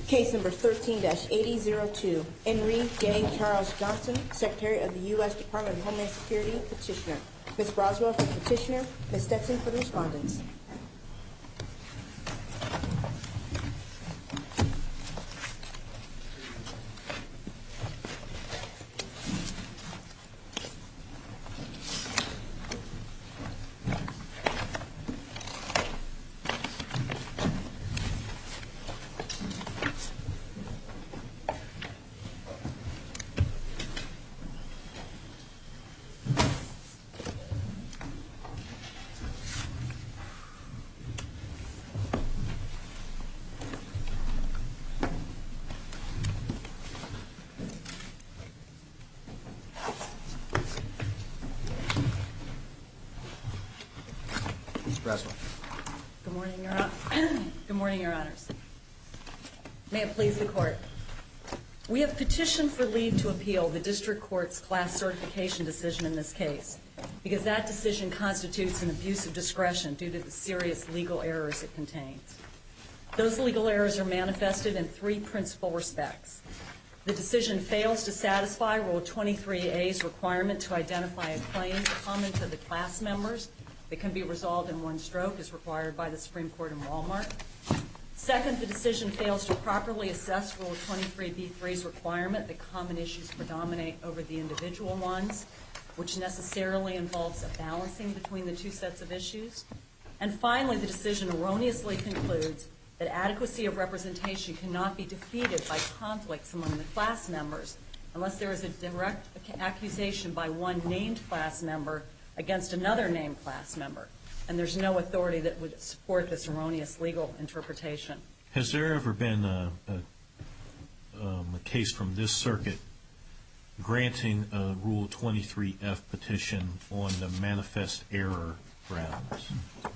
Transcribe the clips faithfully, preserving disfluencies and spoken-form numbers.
Case number thirteen dash eighty oh two, Henry J. Charles Johnson, Secretary of the U S Department of Homeland Security, petitioner. Miz Broswell for the petitioner, Miz Stetson for the respondents. Good morning, Your Honor. Good morning, Your Honors. May it please the Court. We have petitioned for leave to appeal the District Court's class certification decision in this case because that decision constitutes an abuse of discretion due to the serious legal errors it contains. Those legal errors are manifested in three principal respects. The decision fails to satisfy Rule twenty-three A's requirement to identify a claim common to the class members that can be resolved in one stroke as required by the Supreme Court in Walmart. Second, the decision fails to properly assess Rule twenty-three B three's requirement that common issues predominate over the individual ones, which necessarily involves a balancing between the two sets of issues. And finally, the decision erroneously concludes that adequacy of representation cannot be defeated by conflicts among the class members unless there is a direct accusation by one named class member against another named class member, and there's no authority that would support this erroneous legal interpretation. Has there ever been a, a, um, a case from this circuit granting a Rule twenty-three F petition on the manifest error grounds?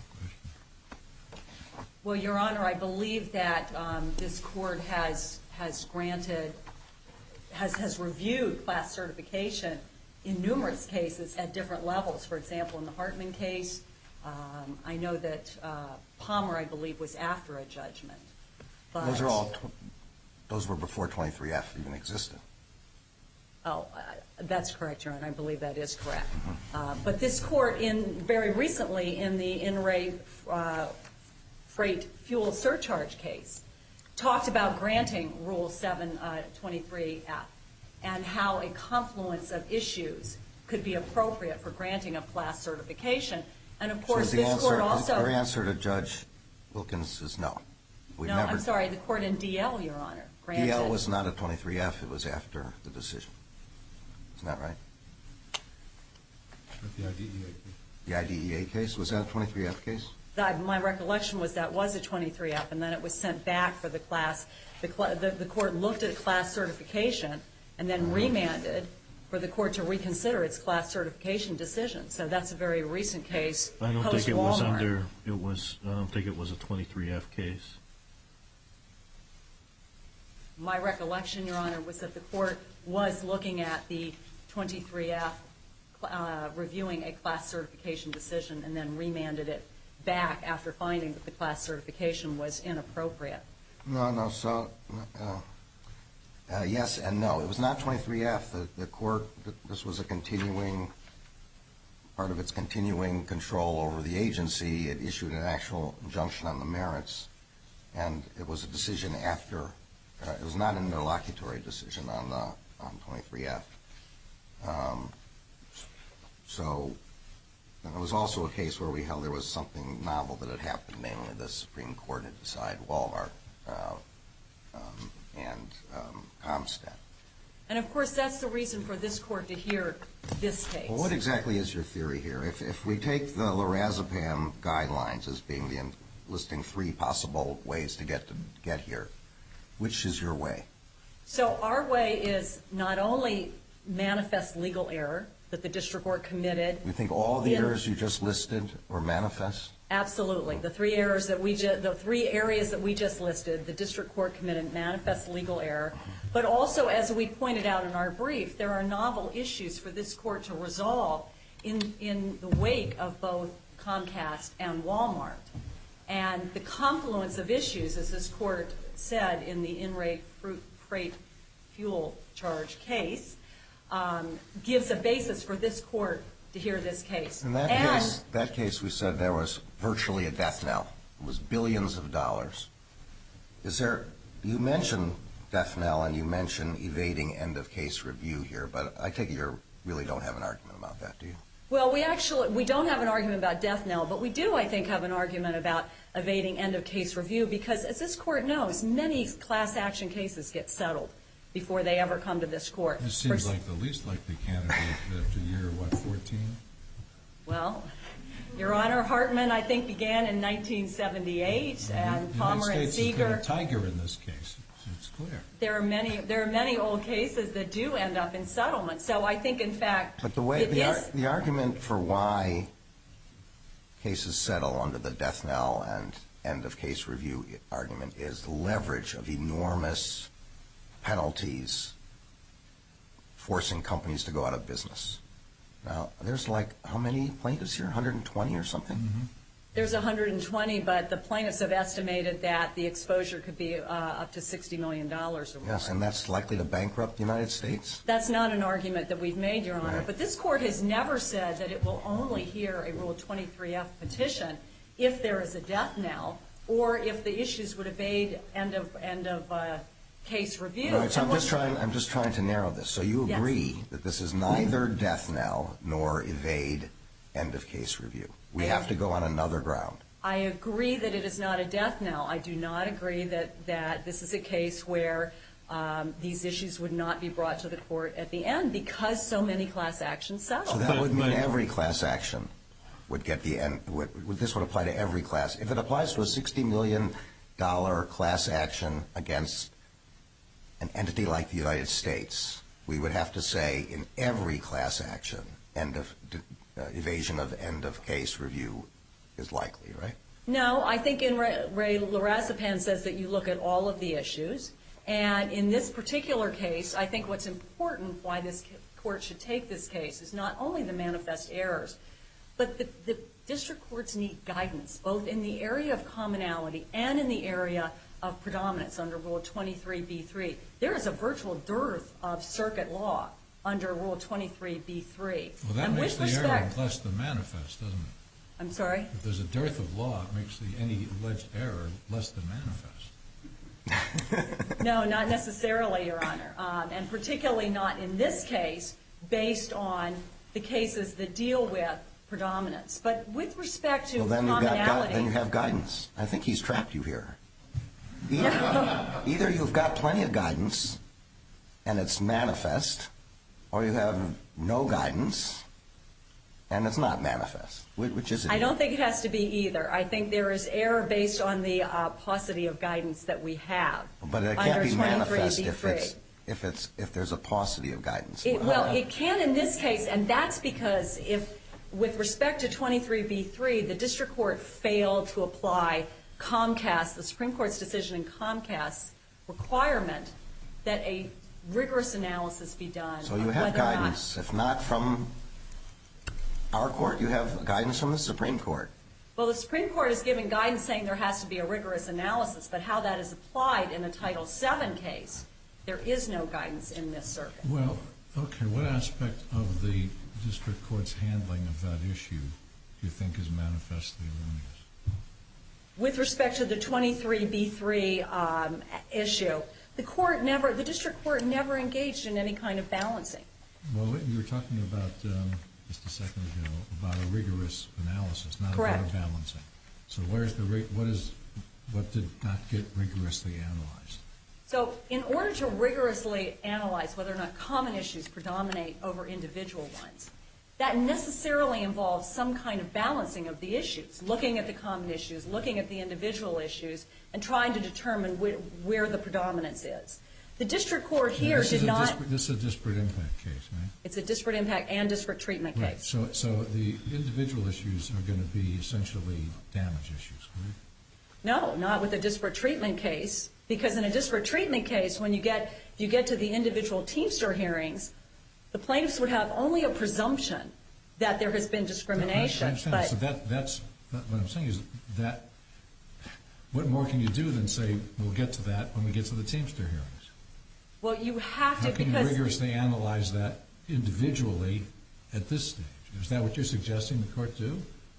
Well, Your Honor, I believe that um, this Court has has granted, has has reviewed class certification in numerous cases at different levels. For example, in the Hartman case, um, I know that uh, Palmer, I believe, was after a judgment. But those are all. Tw- those were before twenty-three F even existed. Oh, uh, that's correct, Your Honor. I believe that is correct. Mm-hmm. Uh, but this Court, in very recently, in the In re uh, Freight Fuel Surcharge case, talked about granting Rule seven twenty-three F. and how a confluence of issues could be appropriate for granting a class certification. And, of course, so this answer, Court also... Your answer to Judge Wilkins is no. We've no, never, I'm sorry, the Court in D L, Your Honor, granted... D L was not a twenty-three F. It was after the decision. Isn't that right? The I D E A case. The I D E A case? Was that a twenty-three F case? That, my recollection was that was a twenty-three F, and then it was sent back for the class. The, the, the Court looked at class certification and then remanded for the Court to reconsider its class certification decision. So that's a very recent case. I don't think it was under. It was. I don't think it was a twenty-three F case. My recollection, Your Honor, was that the Court was looking at the twenty-three F, uh, reviewing a class certification decision, and then remanded it back after finding that the class certification was inappropriate. No, no. So. Uh, Uh, yes and no. It was not twenty-three F. The, the court, this was a continuing, part of its continuing control over the agency. It issued an actual injunction on the merits, and it was a decision after, uh, it was not an interlocutory decision on the, on twenty-three F. Um, so, and it was also a case where we held there was something novel that had happened, namely the Supreme Court had decided Walmart, uh, um, and um, Comstat. And, of course, that's the reason for this Court to hear this case. Well, what exactly is your theory here? If, if we take the lorazepam guidelines as being the listing three possible ways to get to get here, which is your way? So our way is not only manifest legal error that the district court committed. You think all the errors you just listed were manifest? Absolutely. The three errors that we just, the three areas that we just listed, the district court committed manifest legal error. But also, as we pointed out in our brief, there are novel issues for this court to resolve in in the wake of both Comcast and Walmart. And the confluence of issues, as this court said in the in-rate freight fuel charge case, um, gives a basis for this court to hear this case. In that and case, that case, we said there was virtually a death knell. It was billions of dollars. Is there? You mentioned death knell and you mentioned evading end of case review here, but I take it you really don't have an argument about that, do you? Well, we actually we don't have an argument about death knell, but we do, I think, have an argument about evading end of case review because, as this court knows, many class action cases get settled before they ever come to this court. This seems like the least likely candidate after year, what, fourteen? Well, Your Honor, Hartman, I think, began in nineteen seventy-eight, mm-hmm. and Palmer and Seeger. The United States has been a tiger in this case. It's clear. There are many. There are many old cases that do end up in settlement. So I think, in fact, but the way it the, is, ar- the argument for why cases settle under the death knell and end of case review argument is the leverage of enormous penalties forcing companies to go out of business. Now, there's like, how many plaintiffs here? one hundred twenty or something? Mm-hmm. There's one hundred twenty, but the plaintiffs have estimated that the exposure could be uh, up to sixty million dollars or more. Yes, and that's likely to bankrupt the United States? That's not an argument that we've made, Your Honor. Right. But this court has never said that it will only hear a Rule twenty-three F petition if there is a death knell or if the issues would evade end of end of uh, case review. Right, so I'm just trying. I'm just trying to narrow this. So you Yes. agree that this is neither death knell nor evade end of case review. We have to go on another ground. I agree that it is not a death knell. I do not agree that, that this is a case where um, these issues would not be brought to the court at the end because so many class actions settle. So that But- would mean but- every class action would get the end. Would, would, this would apply to every class. If it applies to a sixty million dollars class action against an entity like the United States, we would have to say in every class action, end of uh, evasion of end of case review is likely, right? No, I think in Ray, Ray Lorazepam says that you look at all of the issues. And in this particular case, I think what's important why this court should take this case is not only the manifest errors, but the, the district courts need guidance, both in the area of commonality and in the area of predominance under Rule twenty-three B three. There is a virtual dearth of circuit law under Rule twenty-three B three. Well, that and makes with the respect, error less than manifest, doesn't it? I'm sorry? If there's a dearth of law, it makes the, any alleged error less than manifest. No, not necessarily, Your Honor, um, and particularly not in this case based on the cases that deal with predominance. But with respect to Well, then you've commonality... got gui- then you have guidance. I think he's trapped you here. Either, either you've got plenty of guidance and it's manifest, or you have no guidance and it's not manifest. Which, which is it? I don't think it has to be either. I think there is error based on the uh, paucity of guidance that we have. But it under can't be manifest twenty-three B three. if it's if it's if there's a paucity of guidance. It, well, it can in this case, and that's because if, with respect to twenty-three B three, the district court failed to apply Comcast, the Supreme Court's decision in Comcast's requirement that a rigorous analysis be done. So you of have whether or not- guidance. If not from our court, you have guidance from the Supreme Court. Well, the Supreme Court is giving guidance saying there has to be a rigorous analysis, but how that is applied in a Title seven case, there is no guidance in this circuit. Well, okay, what aspect of the district court's handling of that issue do you think is manifestly erroneous? With respect to the twenty-three B three um, issue, the court never, the district court never engaged in any kind of balancing. Well, you were talking about, um, just a second ago, about a rigorous analysis, not Correct. about a balancing. So where's the, rig- what is, what did not get rigorously analyzed? So in order to rigorously analyze whether or not common issues predominate over individual ones, that necessarily involves some kind of balancing of the issues, looking at the common issues, looking at the individual issues, and trying to determine wh- where the predominance is. The district court here This is did a not... disparate- This is a disparate impact case, right? It's a disparate impact and disparate treatment Right. case. So, so the individual issues are going to be essentially damage issues, correct? No, not with a disparate treatment case, because in a disparate treatment case, when you get you get to the individual Teamster hearings, the plaintiffs would have only a presumption that there has been discrimination. I understand. But So that, that's, that, what I'm saying is that What more can you do than say, we'll get to that when we get to the Teamster hearings? Well, you have to, How can because... you rigorously analyze that individually at this stage? Is that what you're suggesting the court do?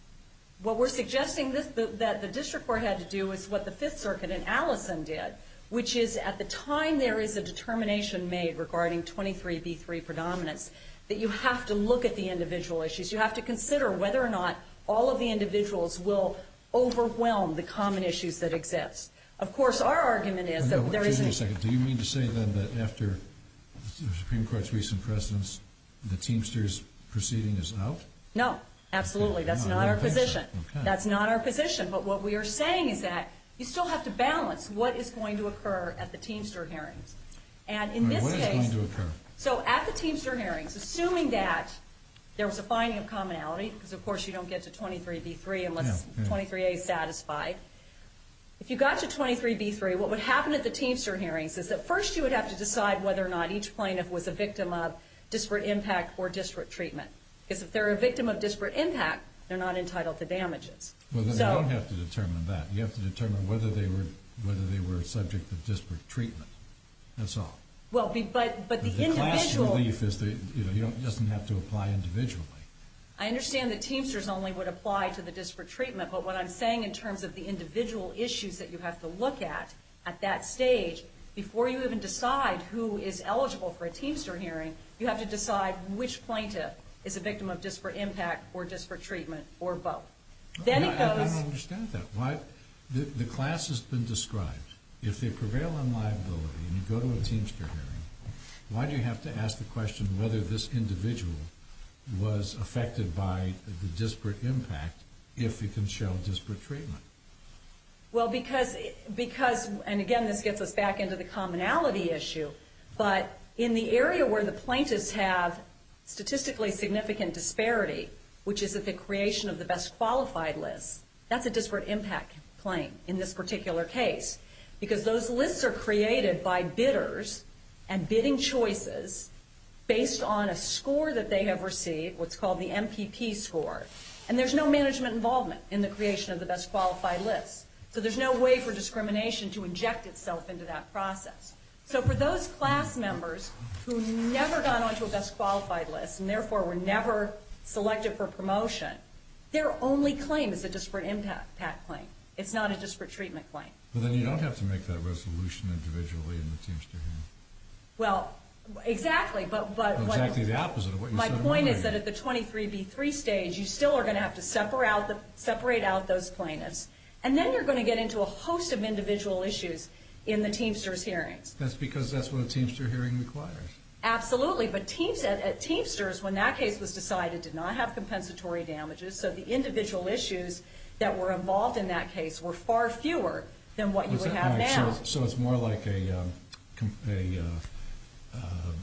What we're suggesting this, the, that the district court had to do is what the Fifth Circuit in Allison did, which is at the time there is a determination made regarding twenty-three B three predominance, that you have to look at the individual issues. You have to consider whether or not all of the individuals will overwhelm the common issues that exist. Of course, our argument is no, that there isn't... isn't... a second. Do you mean to say then that after the Supreme Court's recent precedents, the Teamsters proceeding is out? No, absolutely. Okay. That's No, not I our didn't think position. so. Okay. That's not our position. But what we are saying is that you still have to balance what is going to occur at the Teamster hearings. And in Right, this what case... is going to occur? So at the Teamster hearings, assuming that there was a finding of commonality, because of course you don't get to twenty-three B three unless Yeah, yeah. twenty-three A is satisfied. If you got to twenty-three B three, what would happen at the Teamster hearings is that first you would have to decide whether or not each plaintiff was a victim of disparate impact or disparate treatment. Because if they're a victim of disparate impact, they're not entitled to damages. Well, then so, you don't have to determine that. You have to determine whether they were whether they were subject to disparate treatment. That's all. Well, be, but but the, the individual... class relief is the, you know, you don't, doesn't have to apply individually. I understand that Teamsters only would apply to the disparate treatment, but what I'm saying in terms of the individual issues that you have to look at at that stage, before you even decide who is eligible for a Teamster hearing, you have to decide which plaintiff is a victim of disparate impact or disparate treatment or both. Then No, it I, I goes... don't understand that. Why? The, the class has been described. If they prevail on liability and you go to a Teamster hearing, why do you have to ask the question whether this individual was affected by the disparate impact if it can show disparate treatment? Well, because, because, and again, this gets us back into the commonality issue, but in the area where the plaintiffs have statistically significant disparity, which is at the creation of the best qualified lists, that's a disparate impact claim in this particular case. Because those lists are created by bidders and bidding choices based on a score that they have received, what's called the M P P score. And there's no management involvement in the creation of the best qualified lists. So there's no way for discrimination to inject itself into that process. So for those class members who never got onto a best qualified list and therefore were never selected for promotion, their only claim is a disparate impact claim. It's not a disparate treatment claim. But then you don't have to make that resolution individually in the Teamster hearing. Well, exactly, but... but well, exactly what, the opposite of what you my said. My point is that at the twenty-three B three stage, you still are going to have to separate out, the, separate out those plaintiffs. And then you're going to get into a host of individual issues in the Teamsters hearings. That's because that's what a Teamster hearing requires. Absolutely, but teams at, at Teamsters, when that case was decided, did not have compensatory damages, so the individual issues that were involved in that case were far fewer than what you would have right, now. So, so it's more like a, um, com a, uh,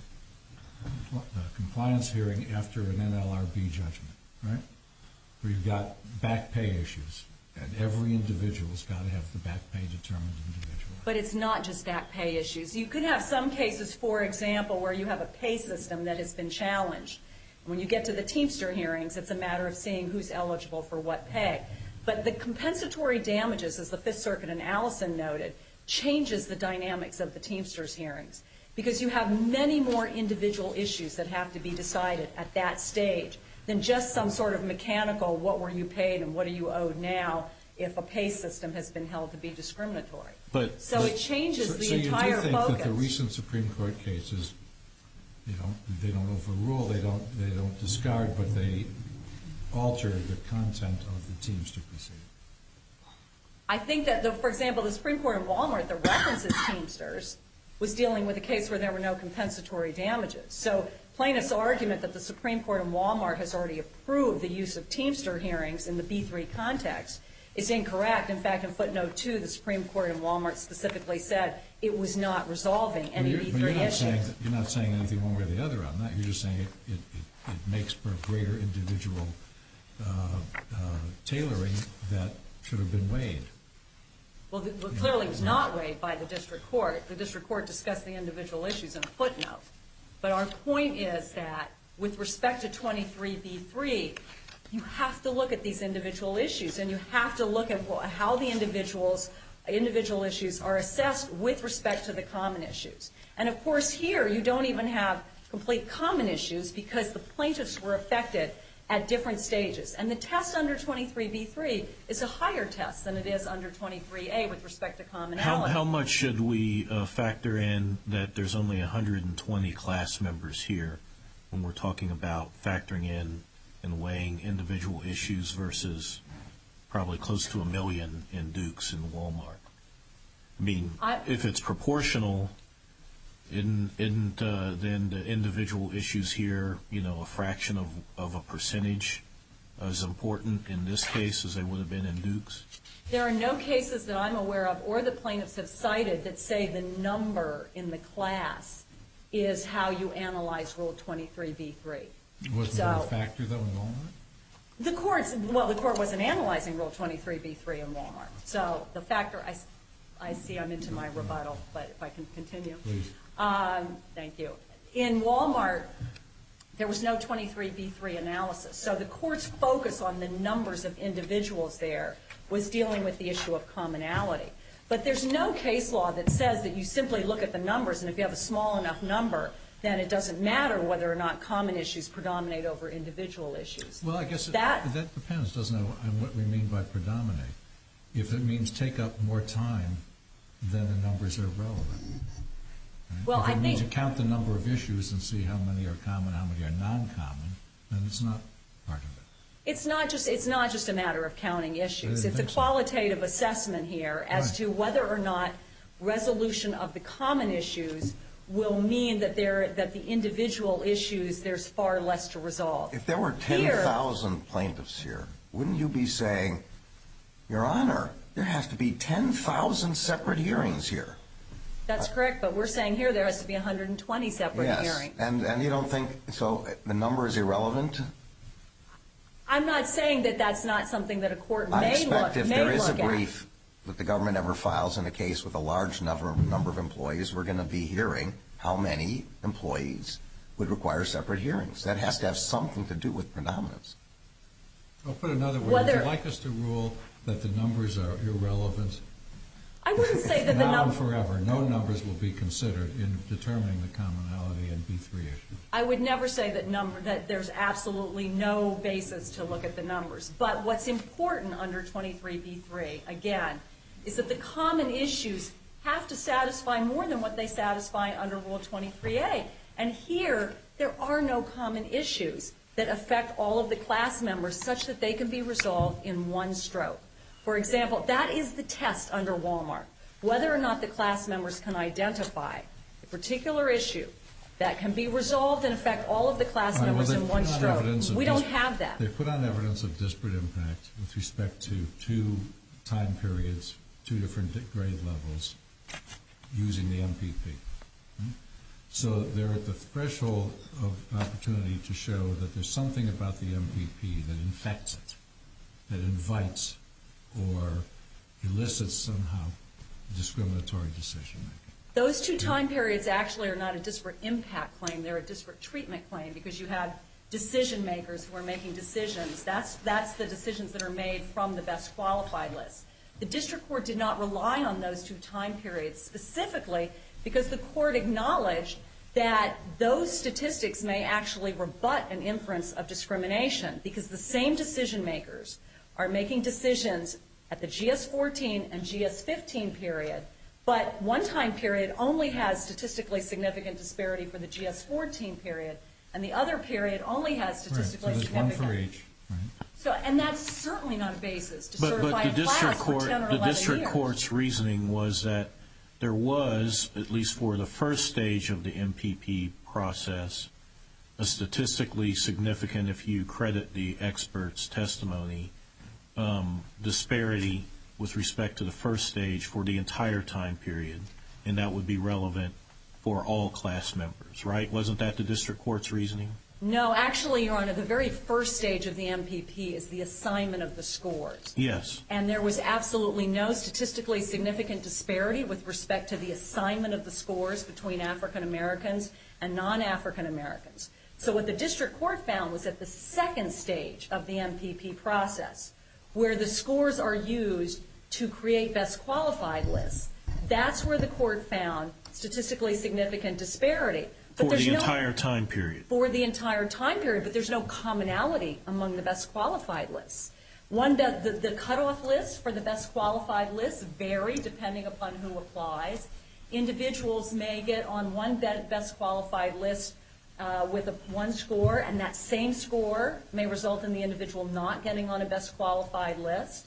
uh, a compliance hearing after an N L R B judgment, right? Where you've got back pay issues, and every individual's got to have the back pay determined individually. But it's not just back pay issues. You could have some cases, for example, where you have a pay system that has been challenged. When you get to the Teamster hearings, it's a matter of seeing who's eligible for what pay. But the compensatory damages, as the Fifth Circuit and Allison noted, changes the dynamics of the Teamsters hearings because you have many more individual issues that have to be decided at that stage than just some sort of mechanical, what were you paid and what are you owed now, if a pay system has been held to be discriminatory. But, so but, it changes so, the so entire you do think focus. that the recent Supreme Court cases, they don't, they don't overrule, they don't, they don't discard, but they alter the content of the Teamster proceeding? I think that, the, for example, the Supreme Court in Walmart that references Teamsters was dealing with a case where there were no compensatory damages. So plaintiff's argument that the Supreme Court in Walmart has already approved the use of Teamster hearings in the B three context is incorrect. In fact, in footnote two, the Supreme Court in Walmart specifically said it was not resolving any but B but three you're not issues. Saying that, you're not saying anything one way or the other on that. You're just saying it, it, it, it makes for greater individual uh, uh, tailoring that should have been weighed. Well, the, well, clearly it was not weighed by the district court. The district court discussed the individual issues in a footnote. But our point is that with respect to twenty-three B three, you have to look at these individual issues, and you have to look at how the individuals individual issues are assessed with respect to the common issues. And, of course, here you don't even have complete common issues because the plaintiffs were affected at different stages. And the test under twenty-three B three is a higher test than it is under twenty-three A with respect to commonality. How, how much should we uh, factor in that there's only one hundred twenty class members here when we're talking about factoring in and weighing individual issues versus probably close to a million in Dukes and Walmart? I mean, I, if it's proportional, isn't, isn't uh, then the individual issues here, you know, a fraction of, of a percentage as important in this case as they would have been in Dukes? There are no cases that I'm aware of or the plaintiffs have cited that say the number in the class is how you analyze Rule twenty-three B three. Wasn't so, there a factor, though, in Walmart? The courts, well, the court wasn't analyzing Rule twenty-three B three in Walmart. So the factor, I, I see I'm into my rebuttal, but if I can continue. Please. Um, thank you. In Walmart, there was no twenty-three B three analysis. So the court's focus on the numbers of individuals there was dealing with the issue of commonality. But there's no case law that says that you simply look at the numbers, and if you have a small enough number, then it doesn't matter whether or not common issues predominate over individual issues. Well, I guess it, that, that depends, doesn't it, on what we mean by predominate. If it means take up more time, then the numbers are relevant. Right? Well, if it I means think, you count the number of issues and see how many are common, how many are non-common, then it's not part of it. It's not just it's not just a matter of counting issues. It's a so. qualitative assessment here as right. to whether or not resolution of the common issues will mean that there that the individual issues there's far less to resolve. If there were ten thousand plaintiffs here, wouldn't you be saying, Your Honor, there has to be ten thousand separate hearings here? That's correct, but we're saying here there has to be one hundred twenty separate yes. hearings. And and you don't think so? The number is irrelevant. I'm not saying that that's not something that a court I may expect look if may there is a look brief at. that the government ever files in a case with a large number number of employees, we're going to be hearing how many employees would require separate hearings. That has to have something to do with predominance. I'll put another way. Whether, would you like us to rule that the numbers are irrelevant? I wouldn't say that the now number and forever, no numbers will be considered in determining the commonality in B three issues. I would never say that number that there's absolutely no basis to look at the numbers. But what's important under twenty-three B three, again, is that the common issues have to satisfy more than what they satisfy under Rule twenty-three A. And here, there are no common issues that affect all of the class members such that they can be resolved in one stroke. For example, that is the test under Walmart, whether or not the class members can identify a particular issue that can be resolved and affect all of the class All right, members well, in one stroke. We don't dis- have that. They've put on evidence of disparate impact with respect to two time periods, two different grade levels, using the M P P. Hmm? So they're at the threshold of opportunity to show that there's something about the M P P that infects it, that invites or elicits somehow discriminatory decision-making. Those two time periods actually are not a disparate impact claim. They're a disparate treatment claim because you have decision makers who are making decisions. That's, that's the decisions that are made from the best qualified list. The district court did not rely on those two time periods specifically because the court acknowledged that those statistics may actually rebut an inference of discrimination because the same decision makers are making decisions at the G S fourteen and G S fifteen period, but one time period only has statistically significant disparity for the G S fourteen period, and the other period only has statistically right, so significant. There's one for each. Right. So, and that's certainly not a basis to but, certify but the a class district for court, ten or the eleven district years. court's reasoning was that there was, at least for the first stage of the M P P process, a statistically significant, if you credit the expert's testimony, um, disparity with respect to the first stage for the entire time period, and that would be relevant for all class members, right? Wasn't that the district court's reasoning? No, actually, Your Honor, the very first stage of the M P P is the assignment of the scores. Yes. And there was absolutely no statistically significant disparity with respect to the assignment of the scores between African Americans and non-African Americans. So what the district court found was at the second stage of the M P P process, where the scores are used to create best qualified lists. That's where the court found statistically significant disparity. But For the no, entire time period. For the entire time period, but there's no commonality among the best qualified lists. One, the, the, the cutoff lists for the best qualified lists vary depending upon who applies. Individuals may get on one best qualified list uh, with a, one score, and that same score may result in the individual not getting on a best qualified list.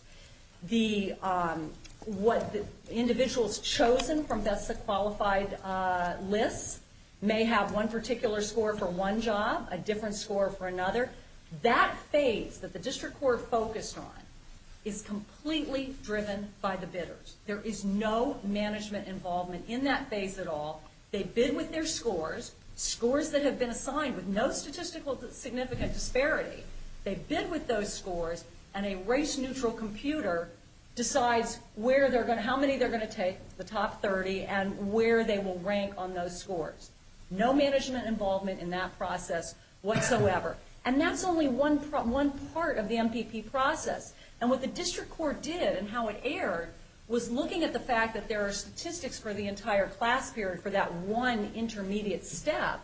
The um, what the individuals chosen from best qualified uh, lists may have one particular score for one job, a different score for another. That phase that the district court focused on is completely driven by the bidders. There is no management involvement in that phase at all. They bid with their scores, scores that have been assigned with no statistical significant disparity. They bid with those scores, and a race-neutral computer decides where they're going to, how many they're going to take, the top thirty, and where they will rank on those scores. No management involvement in that process whatsoever. And that's only one, pro- one part of the M P P process. And what the district court did and how it erred was looking at the fact that there are statistics for the entire class period for that one intermediate step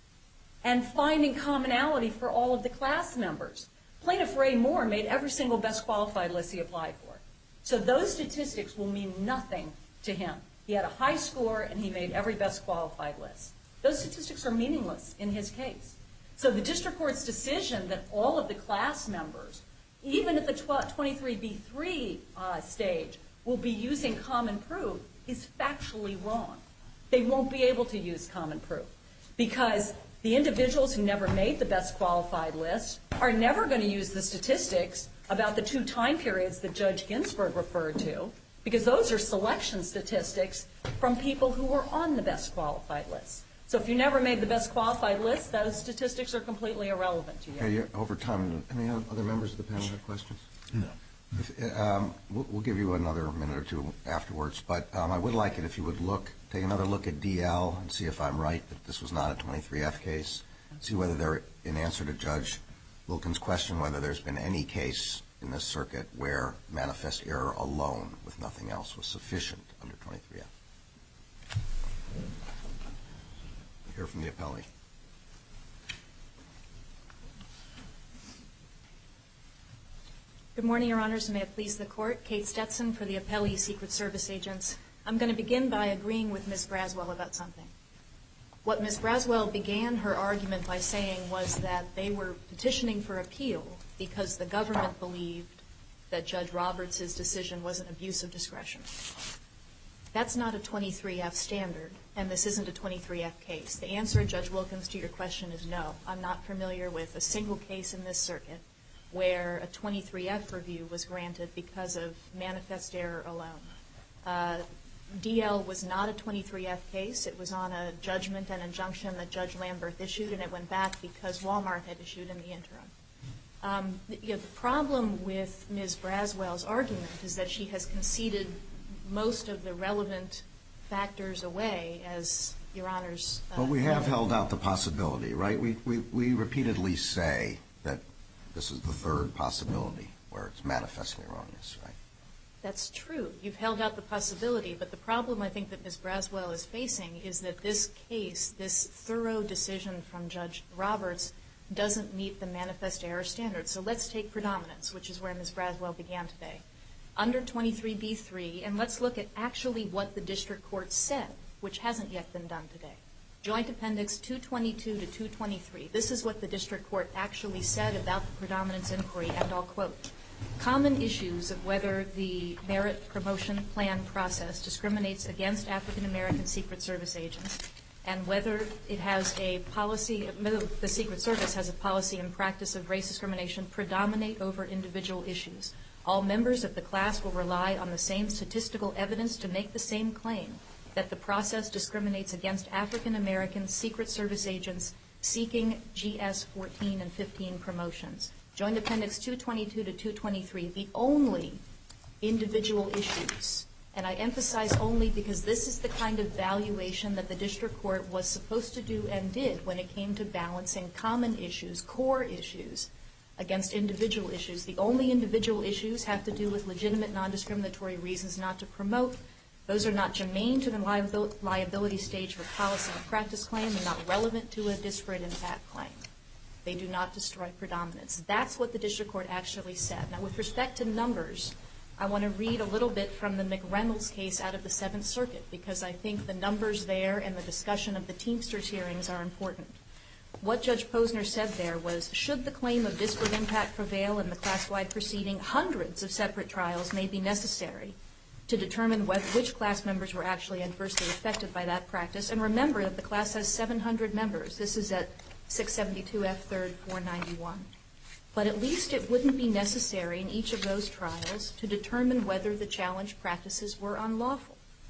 and finding commonality for all of the class members. Plaintiff Ray Moore made every single best qualified list he applied for. So those statistics will mean nothing to him. He had a high score and he made every best qualified list. Those statistics are meaningless in his case. So the district court's decision that all of the class members, even at the twenty-three B three uh, stage, will be using common proof is factually wrong. They won't be able to use common proof because the individuals who never made the best qualified list are never going to use the statistics about the two time periods that Judge Ginsburg referred to, because those are selection statistics from people who were on the best qualified list. So if you never made the best qualified list, those statistics are completely irrelevant to you. Okay, you're over time. Any other members of the panel have questions? No. If, um, we'll, we'll give you another minute or two afterwards, but um, I would like it if you would look, take another look at D L and see if I'm right that this was not a twenty-three F case. See whether there, in answer to Judge Wilkins' question, whether there's been any case in this circuit where manifest error alone with nothing else was sufficient under twenty-three F. Hear from the appellee. Good morning, Your Honors, and may it please the Court. Kate Stetson for the appellee Secret Service agents. I'm going to begin by agreeing with Miz Braswell about something. What Miz Braswell began her argument by saying was that they were petitioning for appeal because the government believed that Judge Roberts' decision was an abuse of discretion. That's not a twenty-three F standard, and this isn't a twenty-three F case. The answer, Judge Wilkins, to your question is no. I'm not familiar with a single case in this circuit where a twenty-three F review was granted because of manifest error alone. Uh, D L was not a twenty-three F case. It was on a judgment and injunction that Judge Lamberth issued, and it went back because Walmart had issued in the interim. Um, you know, the problem with Miz Braswell's argument is that she has conceded most of the relevant factors away, as Your Honors. Uh, But we have held out the possibility, right? We, we, we repeatedly say that this is the third possibility where it's manifestly erroneous, right? That's true. You've held out the possibility, but the problem I think that Miz Braswell is facing is that this case, this thorough decision from Judge Roberts, doesn't meet the manifest error standard. So let's take predominance, which is where Miz Braswell began today. Under twenty-three B three, and let's look at actually what the district court said, which hasn't yet been done today. Joint Appendix two twenty-two to two twenty-three. This is what the district court actually said about the predominance inquiry, and I'll quote. Common issues of whether the merit promotion plan process discriminates against African American Secret Service agents and whether it has a policy, the Secret Service has a policy and practice of race discrimination predominate over individual issues. All members of the class will rely on the same statistical evidence to make the same claim that the process discriminates against African American Secret Service agents seeking G S fourteen and fifteen promotions. Joint Appendix two twenty-two to two twenty-three, the only individual issues, and I emphasize only because this is the kind of valuation that the district court was supposed to do and did when it came to balancing common issues, core issues, against individual issues. The only individual issues have to do with legitimate non-discriminatory reasons not to promote. Those are not germane to the liabil- liability stage for policy and practice claim and not relevant to a disparate impact claim. They do not destroy predominance. That's what the district court actually said. Now, with respect to numbers, I want to read a little bit from the McReynolds case out of the Seventh Circuit, because I think the numbers there and the discussion of the Teamsters hearings are important. What Judge Posner said there was, should the claim of disparate impact prevail in the class-wide proceeding, hundreds of separate trials may be necessary to determine whether, which class members were actually adversely affected by that practice. And remember that the class has seven hundred members. This is at six seventy-two F third four ninety-one. But at least it wouldn't be necessary in each of those trials to determine whether the challenged practices were unlawful.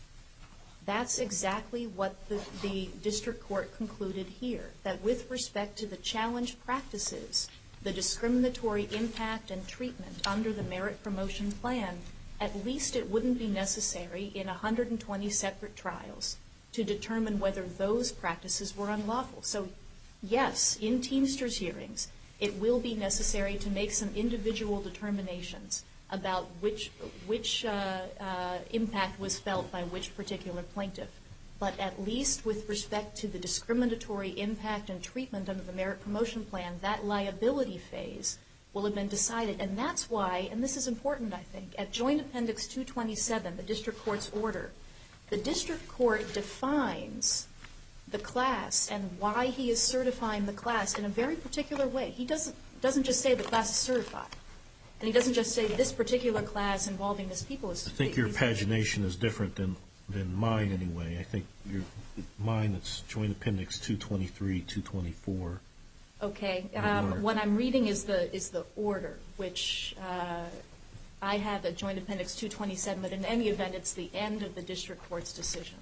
That's exactly what the, the district court concluded here, that with respect to the challenged practices, the discriminatory impact and treatment under the merit promotion plan, at least it wouldn't be necessary in one hundred twenty separate trials to determine whether those practices were unlawful. So, yes, in Teamsters hearings, it will be necessary to make some individual determinations about which which uh, uh, impact was felt by which particular plaintiff. But at least with respect to the discriminatory impact and treatment under the merit promotion plan, that liability phase will have been decided. And that's why, and this is important, I think, at Joint Appendix two twenty-seven, the district court's order, the district court defines the class and why he is certifying the class in a very particular way. He doesn't doesn't just say the class is certified. And he doesn't just say this particular class involving this people is. I think your pagination is different than, than mine anyway. I think your mine, it's Joint Appendix two twenty-three, two twenty-four. Okay. Um, what I'm reading is the is the order, which uh, I have at Joint Appendix two twenty-seven, but in any event, it's the end of the district court's decision.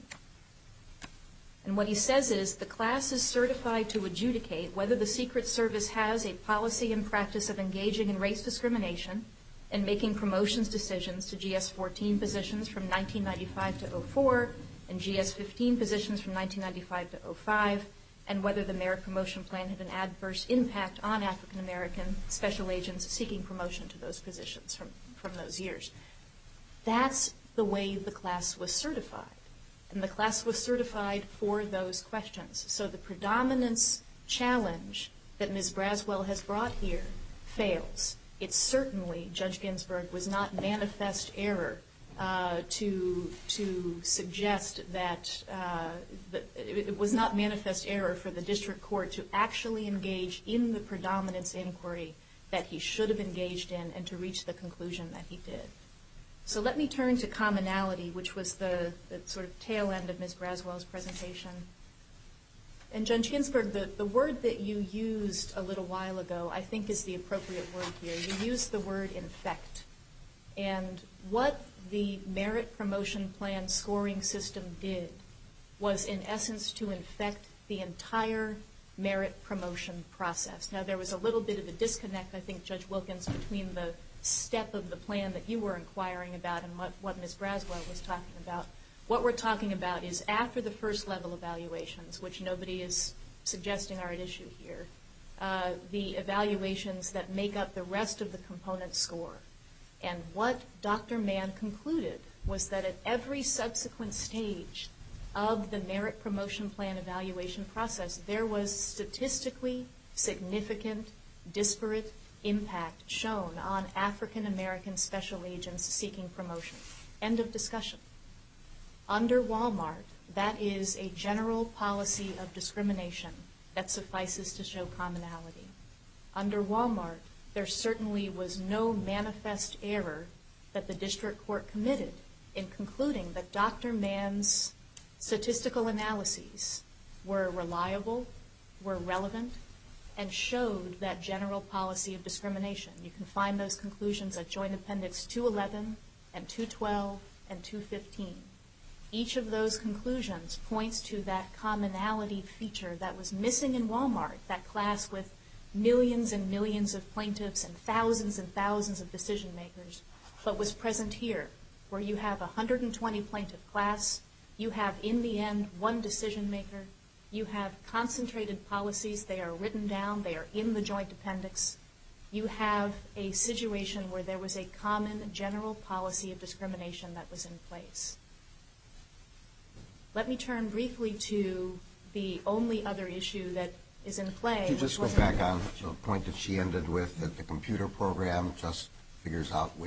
And what he says is, the class is certified to adjudicate whether the Secret Service has a policy and practice of engaging in race discrimination and making promotions decisions to G S fourteen positions from nineteen ninety-five to oh four and G S fifteen positions from nineteen ninety-five to oh five, and whether the merit promotion plan had an adverse impact on African American special agents seeking promotion to those positions from, from those years. That's the way the class was certified. And the class was certified for those questions. So the predominance challenge that Miz Braswell has brought here fails. It certainly, Judge Ginsburg, was not manifest error uh, to to suggest that, uh, that it, it was not manifest error for the district court to actually engage in the predominance inquiry that he should have engaged in and to reach the conclusion that he did. So let me turn to commonality, which was the, the sort of tail end of Miz Braswell's presentation. And Judge Ginsburg, the, the word that you used a little while ago, I think is the appropriate word here. You used the word infect. And what the merit promotion plan scoring system did was, in essence, to infect the entire merit promotion process. Now, there was a little bit of a disconnect, I think, Judge Wilkins, between the step of the plan that you were inquiring about and what, what Miz Braswell was talking about. What we're talking about is after the first level evaluations, which nobody is suggesting are at issue here, uh, the evaluations that make up the rest of the component score. And what Doctor Mann concluded was that at every subsequent stage of the merit promotion plan evaluation process, there was statistically significant, disparate impact shown on African American special agents seeking promotion. End of discussion. Under Walmart, that is a general policy of discrimination that suffices to show commonality. Under Walmart, there certainly was no manifest error that the district court committed in concluding that Doctor Mann's statistical analyses were reliable, were relevant, and showed that general policy of discrimination. You can find those conclusions at Joint Appendix two eleven and two twelve and two fifteen. Each of those conclusions points to that commonality feature that was missing in Walmart, that class with millions and millions of plaintiffs and thousands and thousands of decision makers, but was present here, where you have a one hundred twenty plaintiff class, you have in the end one decision maker, you have concentrated policies, they are written down, they are in the Joint Appendix. you have a situation where there was a common general policy of discrimination that was in place. Let me turn briefly to the only other issue that is in play. Could you just go back on the point that she ended with, that the computer program just figures out which,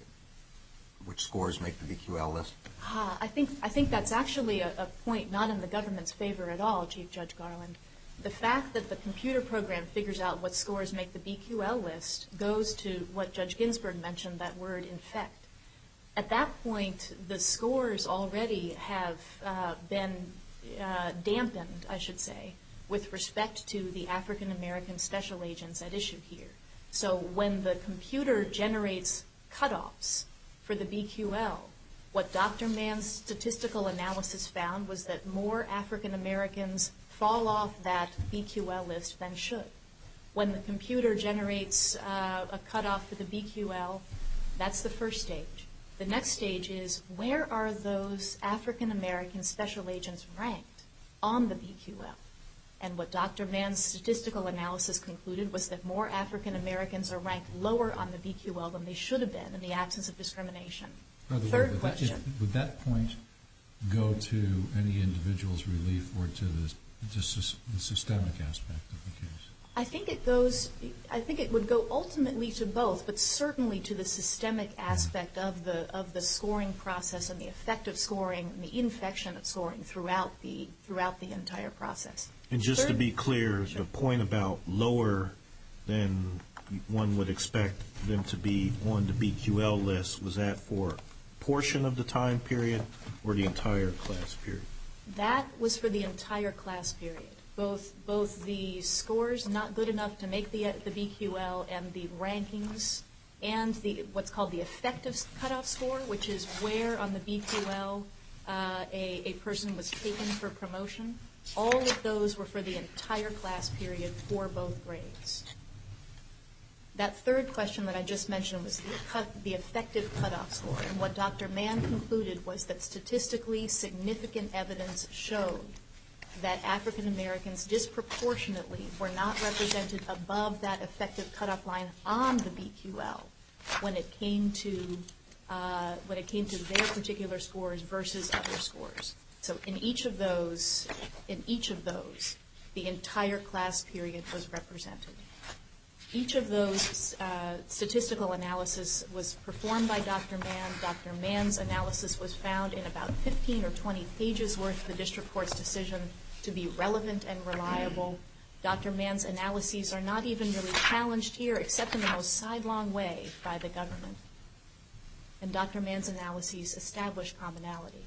which scores make the B Q L list? Ah, I think I think that's actually a, a point not in the government's favor at all, Chief Judge Garland. The fact that the computer program figures out what scores make the B Q L list goes to what Judge Ginsburg mentioned, that word infect. At that point, the scores already have uh, been uh, dampened, I should say, with respect to the African American special agents at issue here. So when the computer generates cutoffs for the B Q L, what Doctor Mann's statistical analysis found was that more African Americans fall off that B Q L list than should. When the computer generates uh, a cutoff for the B Q L, that's the first stage. The next stage is, where are those African American special agents ranked on the B Q L? And what Doctor Mann's statistical analysis concluded was that more African Americans are ranked lower on the B Q L than they should have been in the absence of discrimination. Third would question. That, if, would that point go to any individual's relief or to the, just the systemic aspect of the case? I think it goes, I think it would go ultimately to both, but certainly to the systemic aspect of the of the scoring process and the effective scoring and the infection of scoring throughout the throughout the entire process. And just Third, to be clear, sure. the point about lower than one would expect them to be on the B Q L list, was that for a portion of the time period or the entire class period? That was for the entire class period. Both both the scores not good enough to make the the B Q L and the rankings and the what's called the effective cutoff score, which is where on the B Q L uh, a, a person was taken for promotion. All of those were for the entire class period for both grades. That third question that I just mentioned was the, cut, the effective cutoff score. And what Doctor Mann concluded was that statistically significant evidence showed that African Americans disproportionately were not represented above that effective cutoff line on the B Q L when it came to uh, when it came to their particular scores versus other scores. So in each of those, in each of those, the entire class period was represented. Each of those uh, statistical analysis was performed by Doctor Mann. Doctor Mann's analysis was found in about fifteen or twenty pages worth of the district court's decision to be relevant and reliable. Doctor Mann's analyses are not even really challenged here, except in the most sidelong way by the government. And Doctor Mann's analyses establish commonality.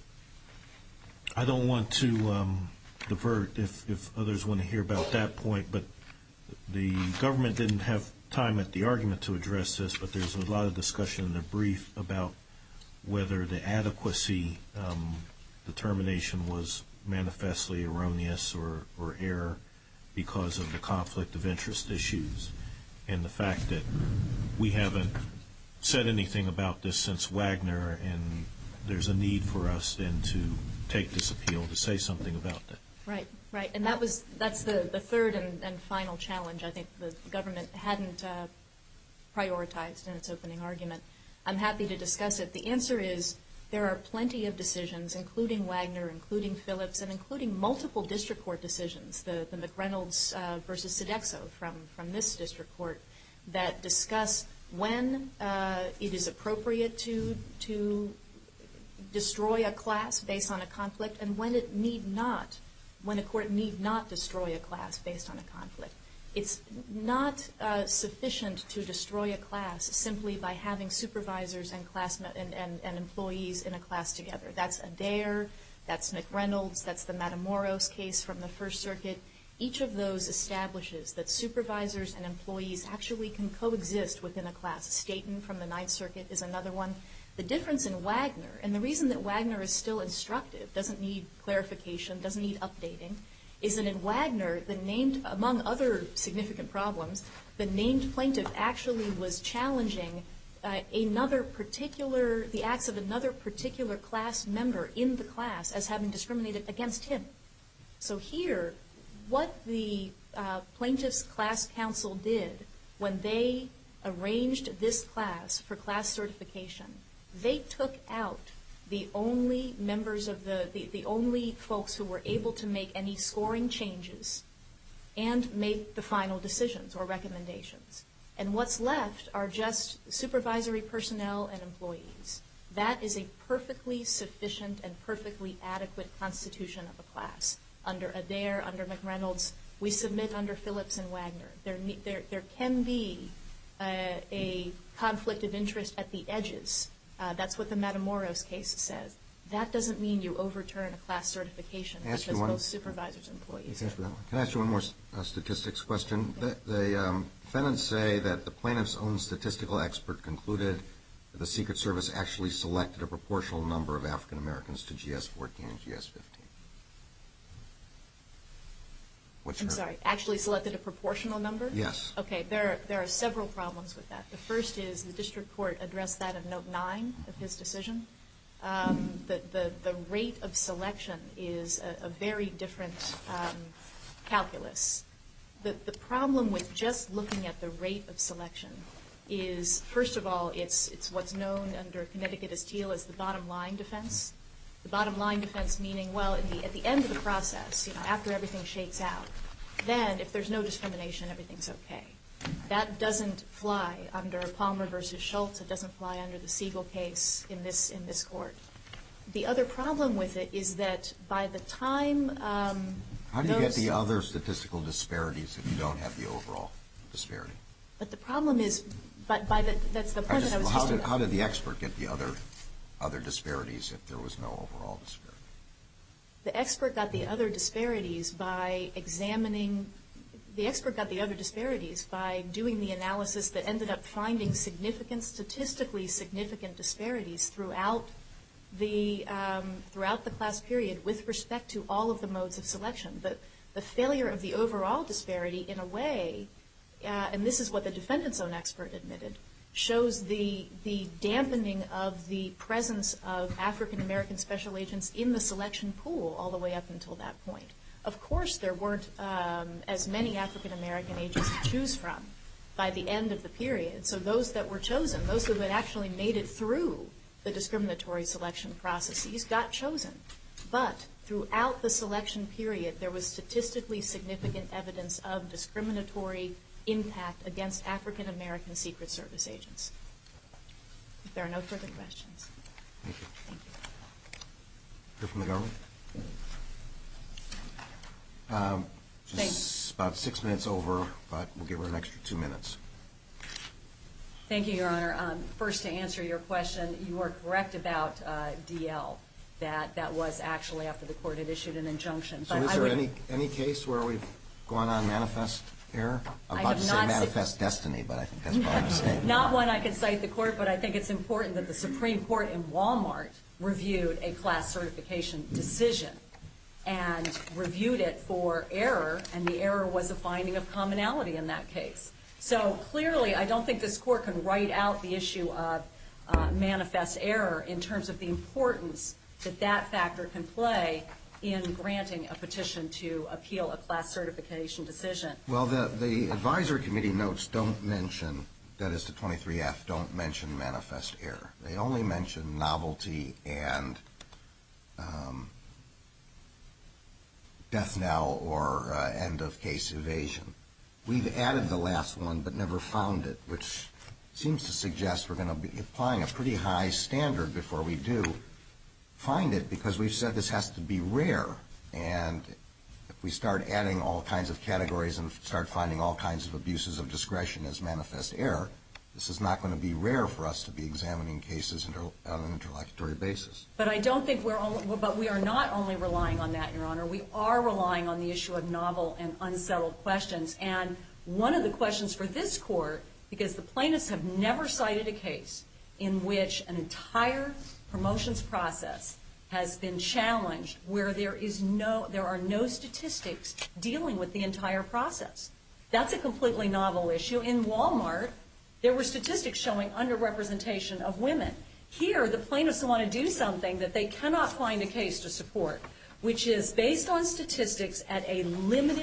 I don't want to um, divert if, if others want to hear about that point, but the government didn't have time at the argument to address this, but there's a lot of discussion in the brief about whether the adequacy um, determination was manifestly erroneous or, or error because of the conflict of interest issues, and the fact that we haven't said anything about this since Wagner, and there's a need for us then to take this appeal to say something about that. Right, right. And that was that's the, the third and, and final challenge I think the government hadn't uh, prioritized in its opening argument. I'm happy to discuss it. The answer is there are plenty of decisions, including Wagner, including Phillips, and including multiple district court decisions, the, the McReynolds uh, versus Sodexo from, from this district court, that discuss when uh, it is appropriate to to destroy a class based on a conflict and when it need not, when a court need not destroy a class based on a conflict. It's not uh, sufficient to destroy a class simply by having supervisors and class and, and, and employees in a class together. That's Adair, that's McReynolds, that's the Matamoros case from the First Circuit. Each of those establishes that supervisors and employees actually can coexist within a class. Staten from the Ninth Circuit is another one. The difference in Wagner, and the reason that Wagner is still instructive, doesn't need clarification, doesn't need updating, is that in Wagner, the named, among other significant problems, the named plaintiff actually was challenging uh, another particular, the acts of another particular class member in the class as having discriminated against him. So here, what the uh, plaintiff's class counsel did when they arranged this class for class certification, they took out the only members of the, the, the only folks who were able to make any scoring changes and make the final decisions or recommendations. And what's left are just supervisory personnel and employees. That is a perfectly sufficient and perfectly adequate constitution of a class. Under Adair, under McReynolds, we submit under Phillips and Wagner. There, there, there can be uh, a conflict of interest at the edges. Uh, that's what the Matamoros case says. That doesn't mean you overturn a class certification because both supervisors and employees. Can I ask you one more uh, statistics question? The, the um, defendants say that the plaintiff's own statistical expert concluded that the Secret Service actually selected a proportional number of African Americans to G S fourteen and G S fifteen. What's I'm your... sorry, actually selected a proportional number? Yes. Okay, there, there are several problems with that. The first is the district court addressed that in note nine of his decision. Um, the, the, the rate of selection is a, a very different um, calculus. The, the problem with just looking at the rate of selection is, first of all, it's, it's what's known under Connecticut as Teal as the bottom line defense. The bottom line defense meaning, well, in the, at the end of the process, you know, after everything shakes out, then if there's no discrimination, everything's okay. That doesn't fly under Palmer versus Schultz. It doesn't fly under the Siegel case in this in this court. The other problem with it is that by the time um, how do you those, get the other statistical disparities if you don't have the overall disparity? But the problem is, but by the that's the point I just, that I was how just. Did, how did the expert get the other other disparities if there was no overall disparity? The expert got the other disparities by examining. The expert got the other disparities by doing the analysis that ended up finding significant, statistically significant disparities throughout the um, throughout the class period with respect to all of the modes of selection. The, the failure of the overall disparity, in a way, uh, and this is what the defendant's own expert admitted, shows the the dampening of the presence of African American special agents in the selection pool all the way up until that point. Of course, there weren't um, as many African American agents to choose from by the end of the period. So those that were chosen, those who had actually made it through the discriminatory selection processes, got chosen. But throughout the selection period, there was statistically significant evidence of discriminatory impact against African American Secret Service agents. If there are no further questions. Thank you. Thank you. Hear from the government? Um, just about six minutes over, but we'll give her an extra two minutes. Thank you, Your Honor. Um, first, to answer your question, you are correct about uh, D L, that that was actually after the court had issued an injunction. So but is I there would, any, any case where we've gone on manifest error? I'm I about have to say not manifest destiny, but I think that's probably a mistake. Not one I can cite the court, but I think it's important that the Supreme Court in Walmart reviewed a class certification decision and reviewed it for error, and the error was a finding of commonality in that case. So clearly, I don't think this court can write out the issue of uh, manifest error in terms of the importance that that factor can play in granting a petition to appeal a class certification decision. Well, the, the advisory committee notes don't mention, that is to twenty-three F, don't mention manifest error. They only mention novelty and um, death knell or uh, end of case evasion. We've added the last one but never found it, which seems to suggest we're going to be applying a pretty high standard before we do find it, because we've said this has to be rare. And if we start adding all kinds of categories and start finding all kinds of abuses of discretion as manifest error, this is not going to be rare for us to be examining cases inter- on an interlocutory basis. But I don't think we're only, but we are not only relying on that, Your Honor. We are relying on the issue of novel and unsettled questions. And one of the questions for this court, because the plaintiffs have never cited a case in which an entire promotions process has been challenged where there is no, there are no statistics dealing with the entire process. That's a completely novel issue. In Walmart, there were statistics showing underrepresentation of women. Here, the plaintiffs want to do something that they cannot find a case to support, which is based on statistics at a limited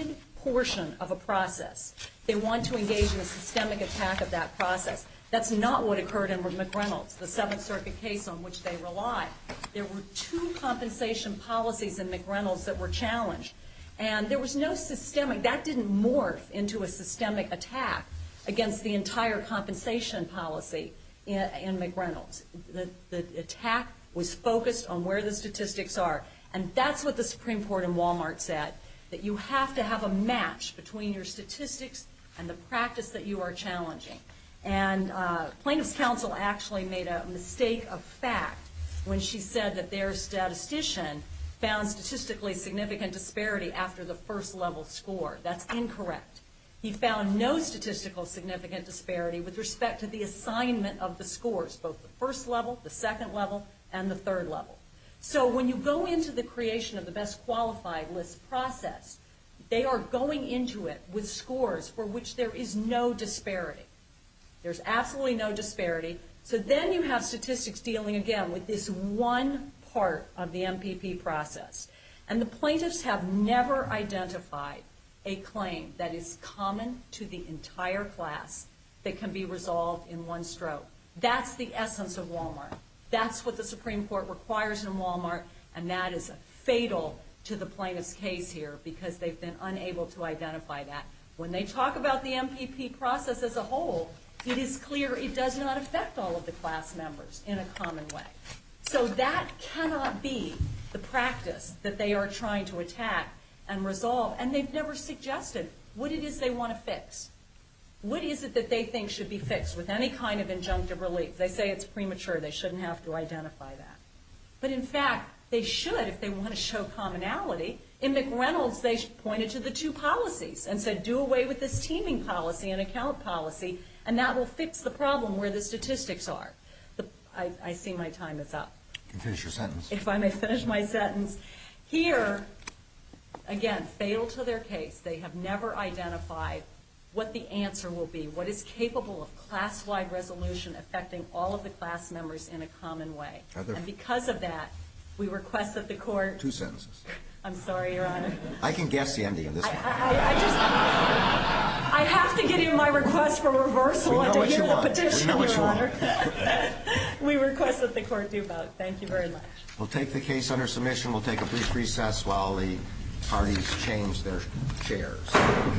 portion of a process. They want to engage in a systemic attack of that process. That's not what occurred in McReynolds, the Seventh Circuit case on which they rely. There were two compensation policies in McReynolds that were challenged. And there was no systemic, that didn't morph into a systemic attack against the entire compensation policy in, in McReynolds. The, the attack was focused on where the statistics are. And that's what the Supreme Court in Walmart said, that you have to have a match between your statistics and the practice that you are challenging. And uh, plaintiff's counsel actually made a mistake of fact when she said that their statistician found statistically significant disparity after the first level score. That's incorrect. He found no statistical significant disparity with respect to the assignment of the scores, both the first level, the second level, and the third level. So when you go into the creation of the best qualified list process, they are going into it with scores for which there is no disparity. There's absolutely no disparity. So then you have statistics dealing, again, with this one part of the M P P process. And the plaintiffs have never identified a claim that is common to the entire class that can be resolved in one stroke. That's the essence of Walmart. That's what the Supreme Court requires in Walmart, and that is fatal to the plaintiff's case here because they've been unable to identify that. When they talk about the M P P process as a whole, it is clear it does not affect all of the class members in a common way. So that cannot be the practice that they are trying to attack and resolve, and they've never suggested what it is they want to fix. What is it that they think should be fixed with any kind of injunctive relief? They say it's premature. They shouldn't have to identify that. But in fact, they should if they want to show commonality. In McReynolds, they pointed to the two policies and said, do away with this teaming policy and account policy, and that will fix the problem where the statistics are. The, I, I see my time is up. You can finish your sentence. If I may finish my sentence. Here, again, fatal to their case, they have never identified what the answer will be, what is capable of class-wide resolution affecting all of the class members in a common way. And because of that, we request that the court... Two sentences. I'm sorry, Your Honor. I can guess the ending of this I, one. I, I just... I have to get in my request for reversal and to hear the petition, Your Honor. We request that the court do both. Thank you very much. We'll take the case under submission. We'll take a brief recess while the parties change their chairs.